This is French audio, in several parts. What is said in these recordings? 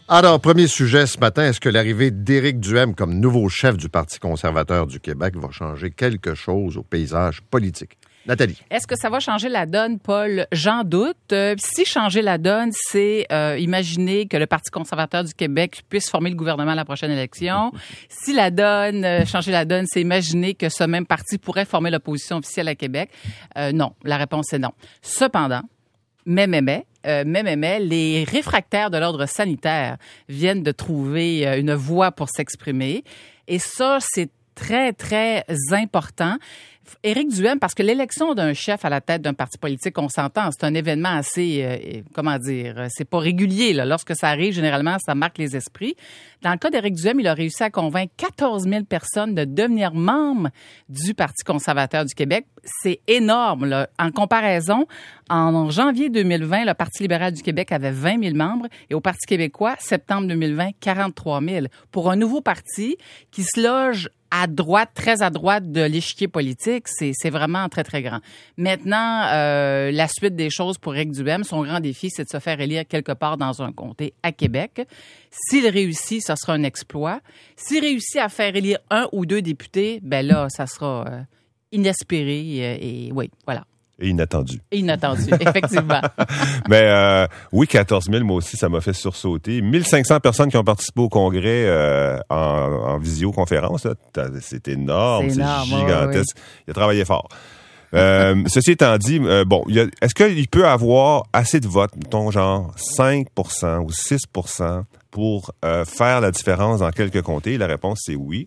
Alors, premier sujet ce matin, est-ce que l'arrivée d'Éric Duhem comme nouveau chef du Parti conservateur du Québec va changer quelque chose au paysage politique? Nathalie. Est-ce que ça va changer la donne, Paul? J'en doute. Si changer la donne, c'est imaginer que le Parti conservateur du Québec puisse former le gouvernement à la prochaine élection. Si la donne, changer la donne, c'est imaginer que ce même parti pourrait former l'opposition officielle à Québec. Non, la réponse est non. Cependant, les réfractaires de l'ordre sanitaire viennent de trouver une voie pour s'exprimer. Et ça, c'est très, très important. Éric Duhem, parce que l'élection d'un chef à la tête d'un parti politique, on s'entend, c'est un événement assez, c'est pas régulier. Là. Lorsque ça arrive, généralement, ça marque les esprits. Dans le cas d'Éric Duhem, il a réussi à convaincre 14 000 personnes de devenir membres du Parti conservateur du Québec. C'est énorme. Là. En comparaison, en janvier 2020, le Parti libéral du Québec avait 20 000 membres et au Parti québécois, septembre 2020, 43 000. Pour un nouveau parti qui se loge à droite, très à droite de l'échiquier politique, c'est vraiment très, très grand. Maintenant, la suite des choses pour Éric Duhem, son grand défi, c'est de se faire élire quelque part dans un comté à Québec. S'il réussit, ça sera un exploit. S'il réussit à faire élire 1 ou 2 députés, ben là, ça sera inespéré et oui, voilà. Et inattendu. Inattendu, effectivement. Mais oui, 14 000, moi aussi, ça m'a fait sursauter. 1500 personnes qui ont participé au congrès en visioconférence. Là. C'est énorme, c'est gigantesque. Oui. Il a travaillé fort. Ceci étant dit, est-ce qu'il peut avoir assez de votes, mettons genre 5 ou 6 pour faire la différence dans quelques comtés? La réponse, c'est oui.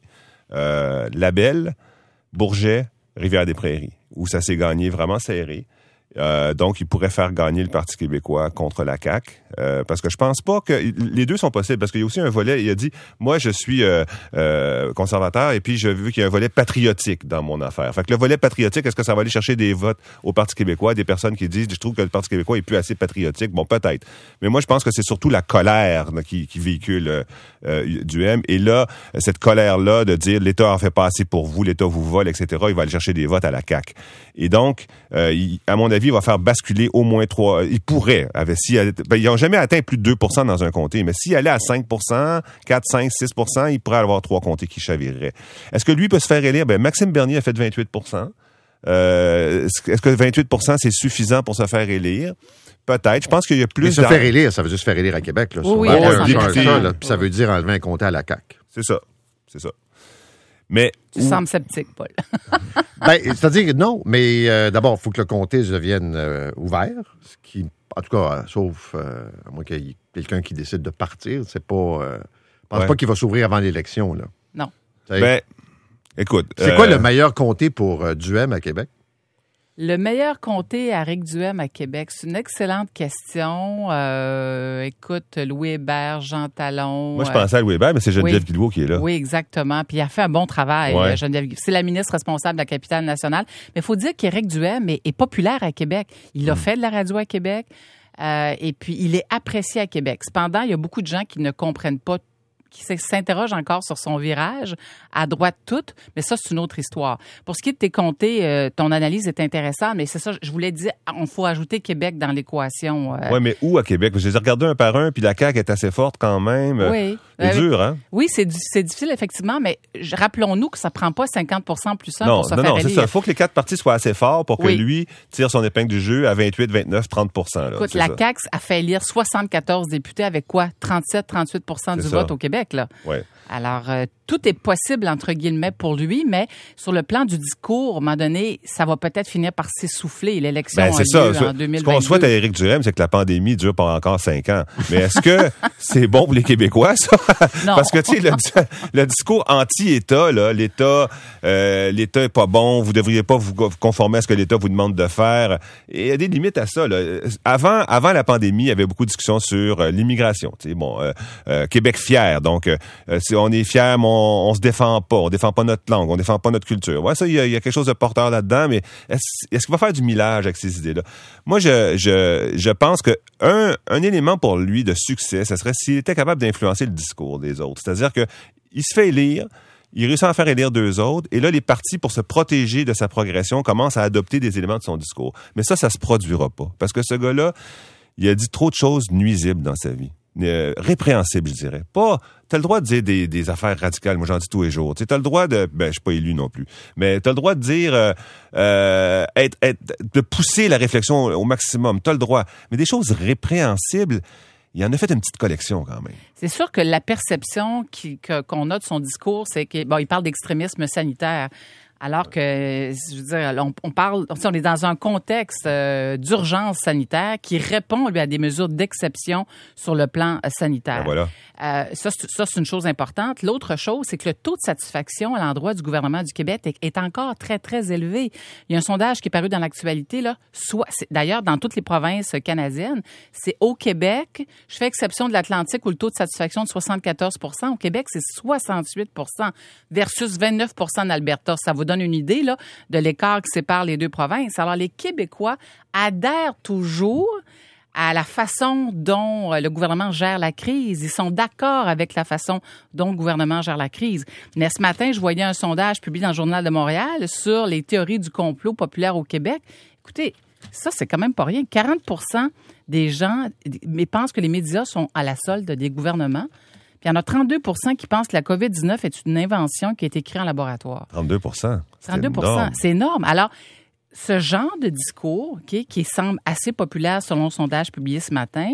Labelle, Bourget, Rivière-des-Prairies, où ça s'est gagné vraiment serré. Donc, il pourrait faire gagner le Parti québécois contre la CAQ. Parce que je pense pas que... Les deux sont possibles, parce qu'il y a aussi un volet, il a dit, moi, je suis conservateur, et puis je veux qu'il y ait un volet patriotique dans mon affaire. Fait que le volet patriotique, est-ce que ça va aller chercher des votes au Parti québécois, des personnes qui disent, je trouve que le Parti québécois est plus assez patriotique? Bon, peut-être. Mais moi, je pense que c'est surtout la colère là, qui véhicule Duhem. Et là, cette colère-là de dire, l'État en fait pas assez pour vous, l'État vous vole, etc., il va aller chercher des votes à la CAQ. Et donc, à mon avis, il va faire basculer au moins 3... Il pourrait, ils n'ont jamais atteint plus de 2% dans un comté, mais s'il allait à 5%, 4, 5, 6%, il pourrait avoir 3 comtés qui chavireraient. Est-ce que lui peut se faire élire? Maxime Bernier a fait 28%. Est-ce que 28%, c'est suffisant pour se faire élire? Peut-être. Je pense qu'il y a plus... Mais se faire élire, ça veut dire se faire élire à Québec. Là, oui, ça veut dire enlever un comté à la CAQ. C'est ça. Mais tu sembles sceptique, Paul. C'est-à-dire non, mais d'abord, il faut que le comté devienne ouvert, ce qui, en tout cas, sauf à moins qu'il y ait quelqu'un qui décide de partir, c'est pas... je pense pas qu'il va s'ouvrir avant l'élection, là. Non. Écoute... C'est quoi le meilleur comté pour Duhem à Québec? Le meilleur comté à Éric Duhem à Québec, c'est une excellente question. Écoute, Louis Hébert, Jean Talon... Moi, je pensais à Louis Hébert, mais c'est Geneviève Guilbeault qui est là. Oui, exactement. Puis il a fait un bon travail, Geneviève Guilbeault. C'est la ministre responsable de la capitale nationale. Mais il faut dire qu'Éric Duhem est populaire à Québec. Il a fait de la radio à Québec et puis il est apprécié à Québec. Cependant, il y a beaucoup de gens qui ne comprennent pas, qui s'interroge encore sur son virage, à droite toute, mais ça, c'est une autre histoire. Pour ce qui est de tes comtés, ton analyse est intéressante, mais c'est ça, je voulais dire, il faut ajouter Québec dans l'équation. Oui, mais où à Québec? Je les ai regardés un par un, puis la CAQ est assez forte quand même. Oui. C'est dur, hein? Oui, c'est difficile, effectivement, mais rappelons-nous que ça prend pas 50% plus 1 pour se faire élire. Non, c'est ça. Il faut que les 4 partis soient assez forts pour que lui tire son épingle du jeu à 28, 29, 30%. Là, écoute, la CAQ a fait élire 74 députés avec quoi? 37-38% du vote au Québec, là. Ouais. Alors, tout est possible, entre guillemets, pour lui, mais sur le plan du discours, à un moment donné, ça va peut-être finir par s'essouffler. L'élection a lieu en 2022. Ce qu'on souhaite à Éric Duhem, c'est que la pandémie dure pendant encore 5 ans. Mais est-ce que c'est bon pour les Québécois, ça? Non. Parce que, tu sais, le discours anti-État, là, l'État est pas bon, vous devriez pas vous conformer à ce que l'État vous demande de faire. Et il y a des limites à ça, là. Avant la pandémie, il y avait beaucoup de discussions sur l'immigration. Tu sais, Québec fier. Donc, si on est fier, mais on se défend pas notre langue, on défend pas notre culture. Ouais, ça, il y a quelque chose de porteur là-dedans, mais est-ce qu'il va faire du millage avec ces idées-là? Moi, je pense que un élément pour lui de succès, ce serait s'il était capable d'influencer le discours des autres. C'est-à-dire que il se fait élire, il réussit à en faire élire 2 autres, et là, les partis, pour se protéger de sa progression, commencent à adopter des éléments de son discours. Mais ça se produira pas. Parce que ce gars-là, il a dit trop de choses nuisibles dans sa vie. répréhensible, je dirais. Pas, t'as le droit de dire des affaires radicales, moi j'en dis tous les jours. Tu sais, t'as le droit de, je suis pas élu non plus, mais t'as le droit de dire, de pousser la réflexion au maximum. T'as le droit. Mais des choses répréhensibles, il en a fait une petite collection quand même. C'est sûr que la perception qu'on a de son discours, c'est qu'il parle d'extrémisme sanitaire. Alors que, je veux dire, on est dans un contexte d'urgence sanitaire qui répond, lui, à des mesures d'exception sur le plan sanitaire. Ben voilà. Ça, c'est une chose importante. L'autre chose, c'est que le taux de satisfaction à l'endroit du gouvernement du Québec est encore très, très élevé. Il y a un sondage qui est paru dans l'actualité, là. D'ailleurs, dans toutes les provinces canadiennes, c'est au Québec, je fais exception de l'Atlantique où le taux de satisfaction est de 74 %. Au Québec, c'est 68 % versus 29 % en Alberta. Ça vous donne une idée là, de l'écart qui sépare les deux provinces. Alors, les Québécois adhèrent toujours à la façon dont le gouvernement gère la crise. Ils sont d'accord avec la façon dont le gouvernement gère la crise. Mais ce matin, je voyais un sondage publié dans le Journal de Montréal sur les théories du complot populaire au Québec. Écoutez, ça, c'est quand même pas rien. 40 % des gens pensent que les médias sont à la solde des gouvernements. Puis il y en a 32 % qui pensent que la COVID-19 est une invention qui a été créée en laboratoire. 32 32 %. C'est énorme. Alors, ce genre de discours, qui semble assez populaire selon le sondage publié ce matin,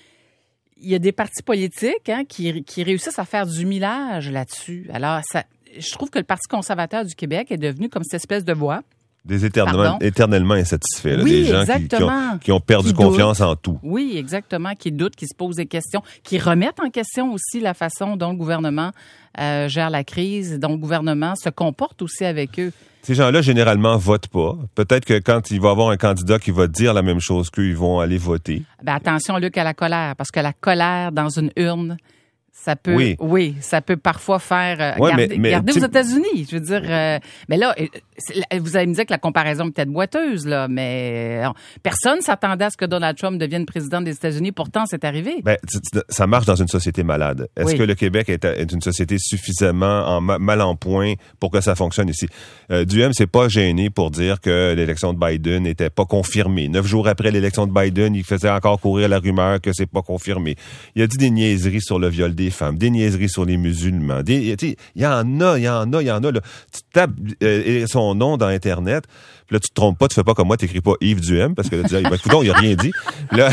il y a des partis politiques qui réussissent à faire du millage là-dessus. Alors, je trouve que le Parti conservateur du Québec est devenu comme cette espèce de voix. Des éternellement insatisfaits. Là, oui, des gens qui ont perdu confiance en tout. Oui, exactement, qui doutent, qui se posent des questions, qui remettent en question aussi la façon dont le gouvernement gère la crise, dont le gouvernement se comporte aussi avec eux. Ces gens-là, généralement, votent pas. Peut-être que quand il va y avoir un candidat qui va dire la même chose qu'eux, ils vont aller voter. Attention, Luc, à la colère, parce que la colère dans une urne, ça peut, oui, ça peut parfois faire. Regardez aux États-Unis, je veux dire. Mais là, vous allez me dire que la comparaison est peut-être boiteuse, là, mais personne s'attendait à ce que Donald Trump devienne président des États-Unis. Pourtant, c'est arrivé. Ça marche dans une société malade. Est-ce que le Québec est une société suffisamment mal en point pour que ça fonctionne ici? Duhem s'est pas gêné pour dire que l'élection de Biden n'était pas confirmée. 9 jours après l'élection de Biden, il faisait encore courir la rumeur que c'est pas confirmé. Il a dit des niaiseries sur le viol des femmes, des niaiseries sur les musulmans. Il y en a. Là. Tu tapes son nom dans Internet, puis là, tu te trompes pas, tu fais pas comme moi, t'écris pas Yves Duhem, parce que là, tu dis, écoute, il a rien dit. Là,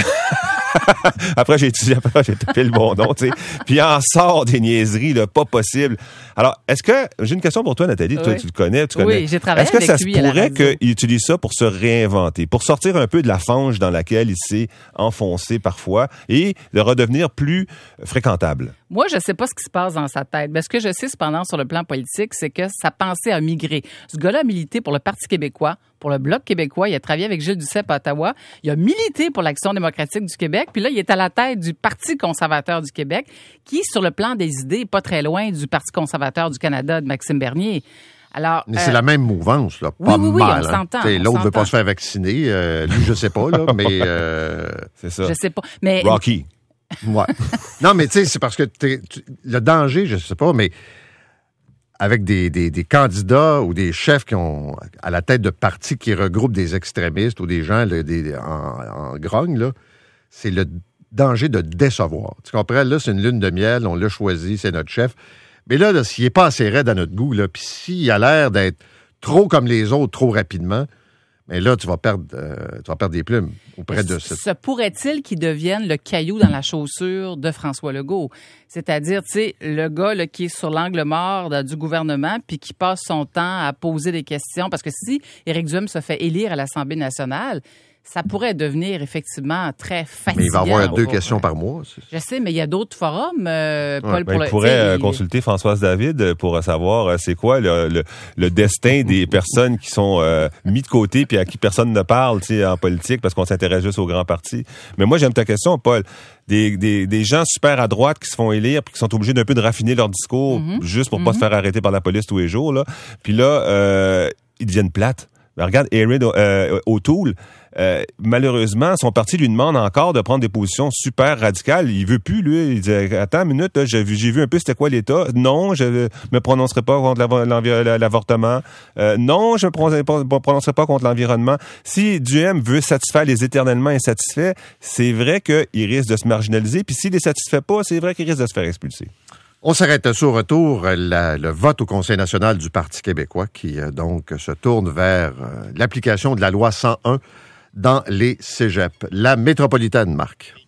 après, j'ai tapé le bon nom, tu sais. Puis il en sort des niaiseries, là, pas possible. Alors, j'ai une question pour toi, Nathalie, toi, tu le connais. Oui, j'ai travaillé avec lui. Est-ce que ça se pourrait qu'il utilise ça pour se réinventer, pour sortir un peu de la fange dans laquelle il s'est enfoncé parfois et de redevenir plus fréquentable? Moi, je sais pas ce qui se passe dans sa tête. Mais ce que je sais, cependant, sur le plan politique, c'est que sa pensée a migré. Ce gars-là a milité pour le Parti québécois, pour le Bloc québécois. Il a travaillé avec Gilles Duceppe à Ottawa. Il a milité pour l'Action démocratique du Québec. Puis là, il est à la tête du Parti conservateur du Québec, qui, sur le plan des idées, est pas très loin du Parti conservateur du Canada de Maxime Bernier. Alors, mais c'est la même mouvance, là. Pas oui, mal. On s'entend. L'autre veut pas se faire vacciner. Lui, je sais pas, là, mais... C'est ça. Je sais pas. Mais... Rocky. Ouais. Non, mais tu sais, c'est parce que le danger, je sais pas, mais avec des candidats ou des chefs qui ont à la tête de partis qui regroupent des extrémistes ou des gens en grogne, là, c'est le danger de décevoir. Tu comprends? Là, c'est une lune de miel, on l'a choisi, c'est notre chef. Mais là s'il n'est pas assez raide à notre goût, là, puis s'il a l'air d'être trop comme les autres, trop rapidement, mais là, tu vas perdre des plumes auprès de ça. Se pourrait-il qu'il devienne le caillou dans la chaussure de François Legault? C'est-à-dire, tu sais, le gars là, qui est sur l'angle mort du gouvernement puis qui passe son temps à poser des questions. Parce que si Éric Duhem se fait élire à l'Assemblée nationale, ça pourrait devenir effectivement très fatigant. Mais il va avoir 2 questions par mois. Je sais, mais il y a d'autres forums, Paul. Il pourrait consulter Françoise David pour savoir c'est quoi le destin des personnes qui sont mis de côté puis à qui personne ne parle, tu sais, en politique parce qu'on s'intéresse juste aux grands partis. Mais moi, j'aime ta question, Paul. Des gens super à droite qui se font élire puis qui sont obligés d'un peu de raffiner leur discours juste pour pas se faire arrêter par la police tous les jours, là. Puis là, ils deviennent plates. Ben, regarde Erin O'Toole. malheureusement, son parti lui demande encore de prendre des positions super radicales. Il veut plus, lui. Il dit, attends une minute, j'ai vu un peu c'était quoi l'État. Non, je me prononcerai pas contre l'avortement. Non, je me prononcerai pas contre l'environnement. Si Duhem veut satisfaire les éternellement insatisfaits, c'est vrai qu'il risque de se marginaliser. Puis s'il les satisfait pas, c'est vrai qu'il risque de se faire expulser. On s'arrête sur retour, le vote au Conseil national du Parti québécois qui donc se tourne vers l'application de la loi 101 dans les cégeps. La métropolitaine, Marc.